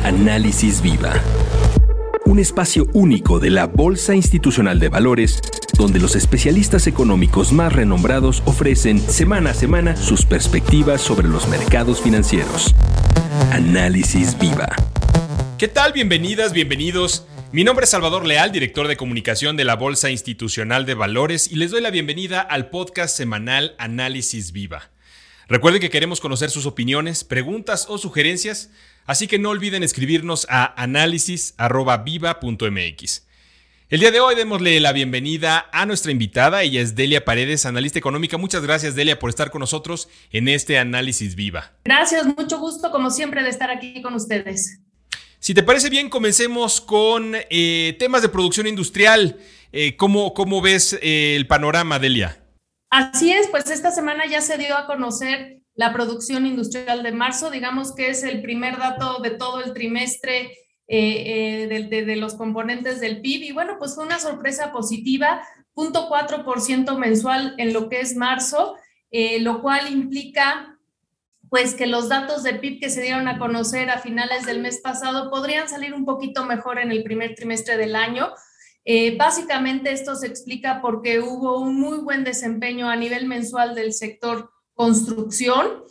Análisis Viva. Un espacio único de la Bolsa Institucional de Valores, donde los especialistas económicos más renombrados ofrecen semana a semana sus perspectivas sobre los mercados financieros. Análisis Viva. ¿Qué tal? Bienvenidas, bienvenidos. Mi nombre es Salvador Leal, director de comunicación de la Bolsa Institucional de Valores, y les doy la bienvenida al podcast semanal Análisis Viva. Recuerden que queremos conocer sus opiniones, preguntas o sugerencias, así que no olviden escribirnos a análisis@viva.mx. El día de hoy démosle la bienvenida a nuestra invitada. Ella es Delia Paredes, analista económica. Muchas gracias, Delia, por estar con nosotros en este Análisis Viva. Gracias, mucho gusto, como siempre, de estar aquí con ustedes. Si te parece bien, comencemos con temas de producción industrial. ¿Cómo ves el panorama, Delia? Así es, pues esta semana ya se dio a conocer la producción industrial de marzo. Digamos que es el primer dato de todo el trimestre de los componentes del PIB. Y bueno, pues fue una sorpresa positiva, 0.4% mensual en lo que es marzo, lo cual implica pues que los datos de PIB que se dieron a conocer a finales del mes pasado podrían salir un poquito mejor en el primer trimestre del año. Básicamente esto se explica porque hubo un muy buen desempeño a nivel mensual del sector construcción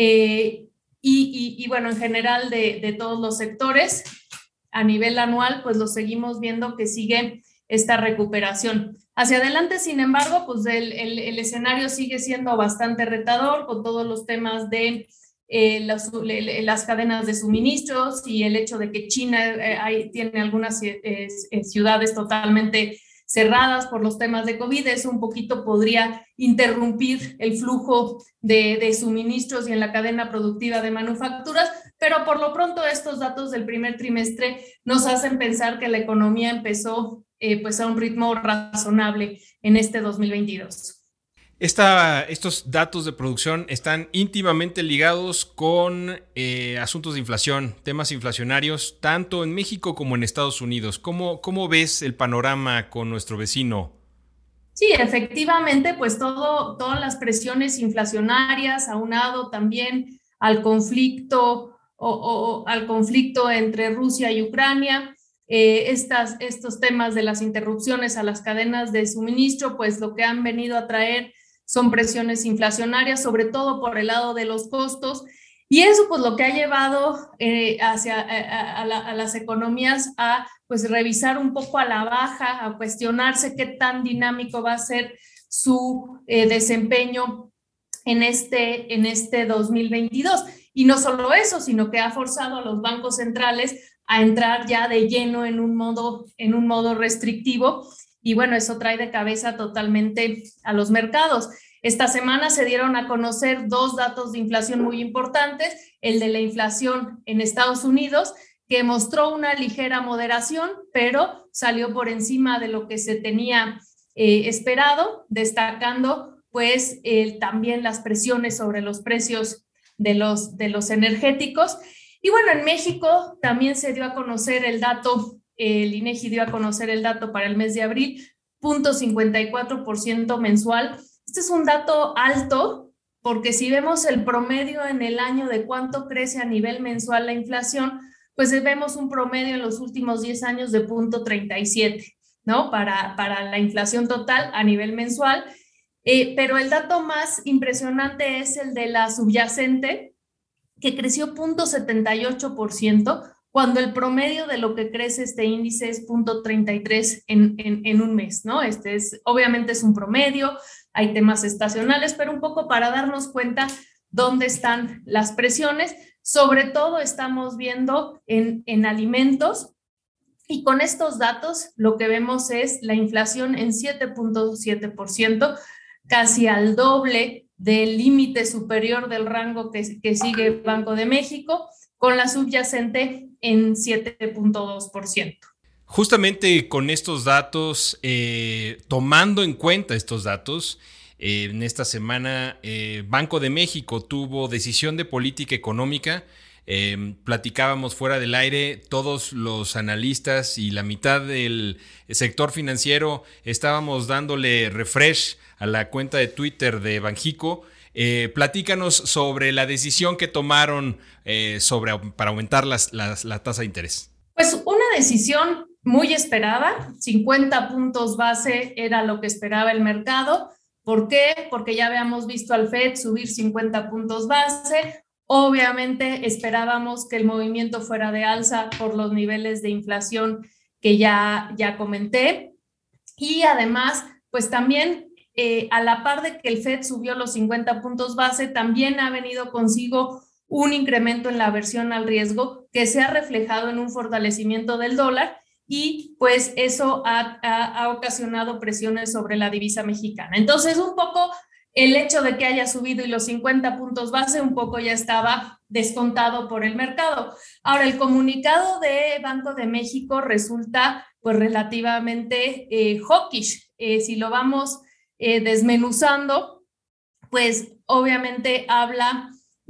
y bueno, en general de todos los sectores. A nivel anual, pues lo seguimos viendo que sigue esta recuperación. Hacia adelante, sin embargo, pues el escenario sigue siendo bastante retador con todos los temas de las cadenas de suministros y el hecho de que China tiene algunas ciudades totalmente cerradas por los temas de COVID. Eso un poquito podría interrumpir el flujo de suministros y en la cadena productiva de manufacturas, pero por lo pronto estos datos del primer trimestre nos hacen pensar que la economía empezó pues a un ritmo razonable en este 2022. Estos datos de producción están íntimamente ligados con asuntos de inflación, temas inflacionarios, tanto en México como en Estados Unidos. ¿Cómo ves el panorama con nuestro vecino? Sí, efectivamente, pues todas las presiones inflacionarias, aunado también al conflicto al conflicto entre Rusia y Ucrania, estos temas de las interrupciones a las cadenas de suministro, pues lo que han venido a traer son presiones inflacionarias, sobre todo por el lado de los costos, y eso pues lo que ha llevado a las economías a pues revisar un poco a la baja, a cuestionarse qué tan dinámico va a ser su desempeño en este 2022. Y no solo eso, sino que ha forzado a los bancos centrales a entrar ya de lleno en un modo restrictivo. Y bueno, eso trae de cabeza totalmente a los mercados. Esta semana se dieron a conocer dos datos de inflación muy importantes. El de la inflación en Estados Unidos, que mostró una ligera moderación, pero salió por encima de lo que se tenía esperado, destacando pues también las presiones sobre los precios de los energéticos. Y bueno, en México también se dio a conocer el dato, el INEGI dio a conocer el dato para el mes de abril, 0.54% mensual. Este es un dato alto, porque si vemos el promedio en el año de cuánto crece a nivel mensual la inflación, pues vemos un promedio en los últimos 10 años de 0.37, ¿no? Para la inflación total a nivel mensual. Pero el dato más impresionante es el de la subyacente, que creció 0.78%, cuando el promedio de lo que crece este índice es 0.33 en un mes, ¿no? Obviamente es un promedio, hay temas estacionales, pero un poco para darnos cuenta dónde están las presiones. Sobre todo estamos viendo en alimentos, y con estos datos lo que vemos es la inflación en 7.7%, casi al doble del límite superior del rango que sigue Banco de México, con la subyacente en 7.2%. Justamente con estos datos, tomando en cuenta estos datos, en esta semana Banco de México tuvo decisión de política económica. Platicábamos fuera del aire, todos los analistas y la mitad del sector financiero estábamos dándole refresh a la cuenta de Twitter de Banjico Platícanos sobre la decisión que tomaron para aumentar la tasa de interés. Pues una decisión muy esperada, 50 puntos base era lo que esperaba el mercado. ¿Por qué? Porque ya habíamos visto al FED subir 50 puntos base. Obviamente esperábamos que el movimiento fuera de alza por los niveles de inflación que ya comenté. Y además, pues también a la par de que el FED subió los 50 puntos base, también ha venido consigo un incremento en la aversión al riesgo que se ha reflejado en un fortalecimiento del dólar y pues eso ha ocasionado presiones sobre la divisa mexicana. Entonces, un poco el hecho de que haya subido y los 50 puntos base un poco ya estaba descontado por el mercado. Ahora, el comunicado de Banco de México resulta pues relativamente hawkish. Si lo vamos desmenuzando, pues obviamente habla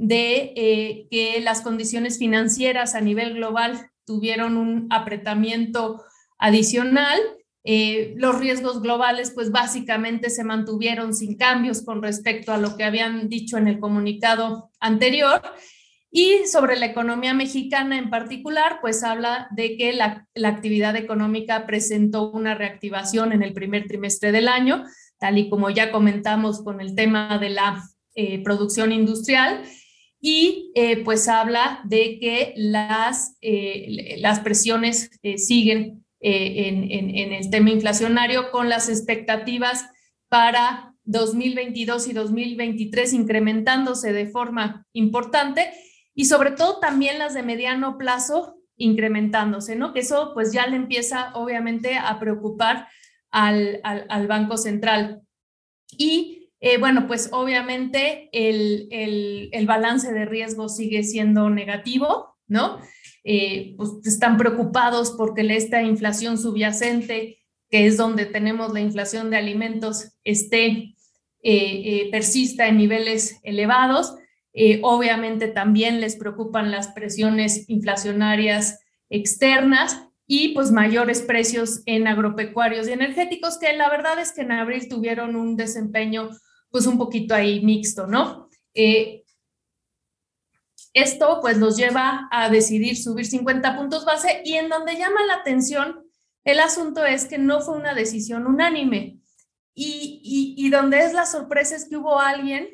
de que las condiciones financieras a nivel global tuvieron un apretamiento adicional. Los riesgos globales pues básicamente se mantuvieron sin cambios con respecto a lo que habían dicho en el comunicado anterior. Y sobre la economía mexicana en particular, pues habla de que la actividad económica presentó una reactivación en el primer trimestre del año, tal y como ya comentamos con el tema de la producción industrial. Y pues habla de que las presiones siguen en el tema inflacionario, con las expectativas para 2022 y 2023 incrementándose de forma importante y sobre todo también las de mediano plazo incrementándose, ¿no? Que eso pues ya le empieza obviamente a preocupar al Banco Central. Y bueno, pues obviamente el balance de riesgo sigue siendo negativo, ¿no? Pues están preocupados porque esta inflación subyacente, que es donde tenemos la inflación de alimentos, persista en niveles elevados. Obviamente también les preocupan las presiones inflacionarias externas y pues mayores precios en agropecuarios y energéticos, que la verdad es que en abril tuvieron un desempeño pues un poquito ahí mixto, ¿no? Esto pues los lleva a decidir subir 50 puntos base y en donde llama la atención el asunto es que no fue una decisión unánime y donde es la sorpresa es que hubo alguien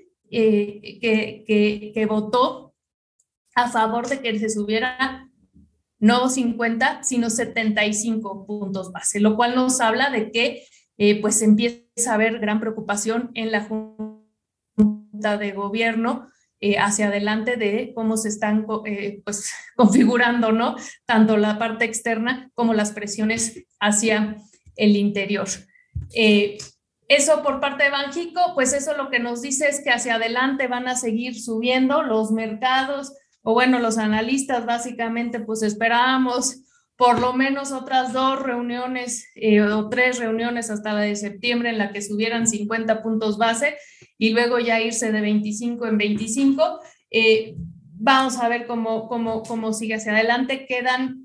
que votó a favor de que se subiera no 50, sino 75 puntos base, lo cual nos habla de que pues empieza a haber gran preocupación en la Junta de Gobierno hacia adelante de cómo se están pues, configurando, ¿no? Tanto la parte externa como las presiones hacia el interior. Eso por parte de Banxico, pues eso lo que nos dice es que hacia adelante van a seguir subiendo los mercados, o bueno, los analistas básicamente pues esperábamos por lo menos otras 2 reuniones o 3 reuniones hasta la de septiembre en la que subieran 50 puntos base y luego ya irse de 25 en 25. Vamos a ver cómo sigue hacia adelante. Quedan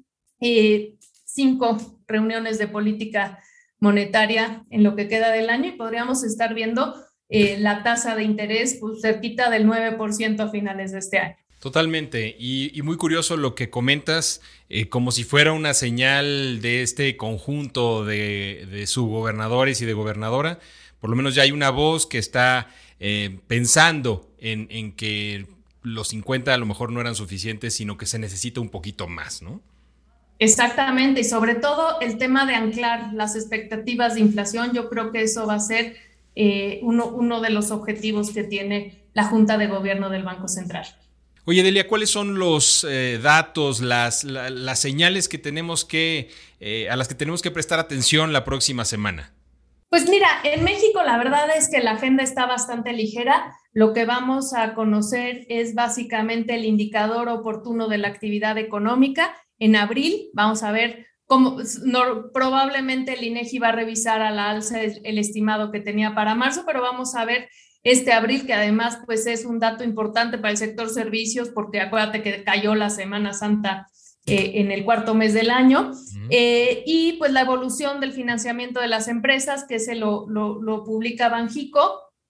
5 reuniones de política monetaria en lo que queda del año y podríamos estar viendo la tasa de interés pues, cerquita del 9% a finales de este año. Totalmente, y muy curioso lo que comentas, como si fuera una señal de este conjunto de subgobernadores y de gobernadora. Por lo menos ya hay una voz que está pensando en que los 50 a lo mejor no eran suficientes, sino que se necesita un poquito más, ¿no? Exactamente, y sobre todo el tema de anclar las expectativas de inflación, yo creo que eso va a ser uno de los objetivos que tiene la Junta de Gobierno del Banco Central. Oye, Delia, ¿cuáles son los datos, las señales que tenemos a las que tenemos que prestar atención la próxima semana? Pues mira, en México la verdad es que la agenda está bastante ligera. Lo que vamos a conocer es básicamente el indicador oportuno de la actividad económica. En abril vamos a ver cómo probablemente el INEGI va a revisar a la alza el estimado que tenía para marzo, pero vamos a ver este abril, que además pues es un dato importante para el sector servicios, porque acuérdate que cayó la Semana Santa en el cuarto mes del año, y pues la evolución del financiamiento de las empresas, que se lo publica Banxico,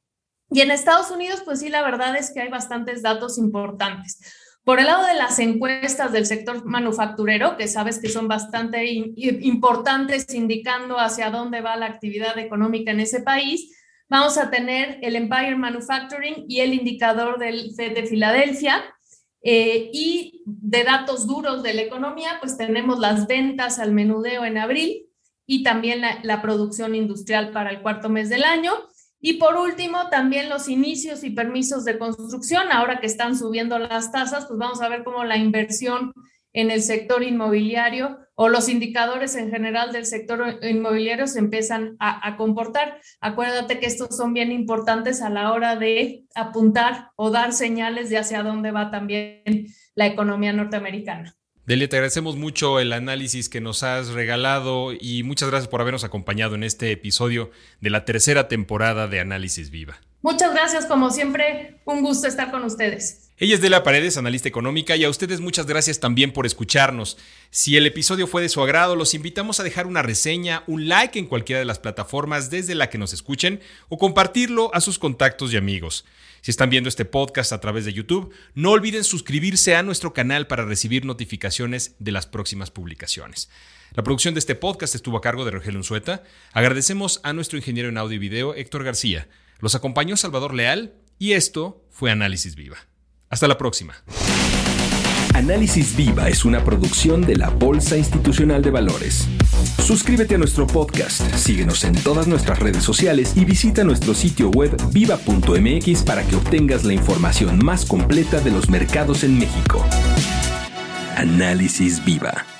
Y en Estados Unidos, pues sí, la verdad es que hay bastantes datos importantes. Por el lado de las encuestas del sector manufacturero, que sabes que son bastante importantes, indicando hacia dónde va la actividad económica en ese país, vamos a tener el Empire Manufacturing y el indicador del FED de Filadelfia. Y de datos duros de la economía, pues tenemos las ventas al menudeo en abril y también la producción industrial para el cuarto mes del año. Y por último, también los inicios y permisos de construcción. Ahora que están subiendo las tasas, pues vamos a ver cómo la inversión en el sector inmobiliario o los indicadores en general del sector inmobiliario se empiezan a comportar. Acuérdate que estos son bien importantes a la hora de apuntar o dar señales de hacia dónde va también la economía norteamericana. Delia, te agradecemos mucho el análisis que nos has regalado y muchas gracias por habernos acompañado en este episodio de la tercera temporada de Análisis Viva. Muchas gracias, como siempre, un gusto estar con ustedes. Ella es Delia Paredes, analista económica, y a ustedes muchas gracias también por escucharnos. Si el episodio fue de su agrado, los invitamos a dejar una reseña, un like en cualquiera de las plataformas desde la que nos escuchen o compartirlo a sus contactos y amigos. Si están viendo este podcast a través de YouTube, no olviden suscribirse a nuestro canal para recibir notificaciones de las próximas publicaciones. La producción de este podcast estuvo a cargo de Rogelio Unzueta. Agradecemos a nuestro ingeniero en audio y video, Héctor García. Los acompañó Salvador Leal y esto fue Análisis Viva. Hasta la próxima. Análisis Viva es una producción de la Bolsa Institucional de Valores. Suscríbete a nuestro podcast, síguenos en todas nuestras redes sociales y visita nuestro sitio web viva.mx para que obtengas la información más completa de los mercados en México. Análisis Viva.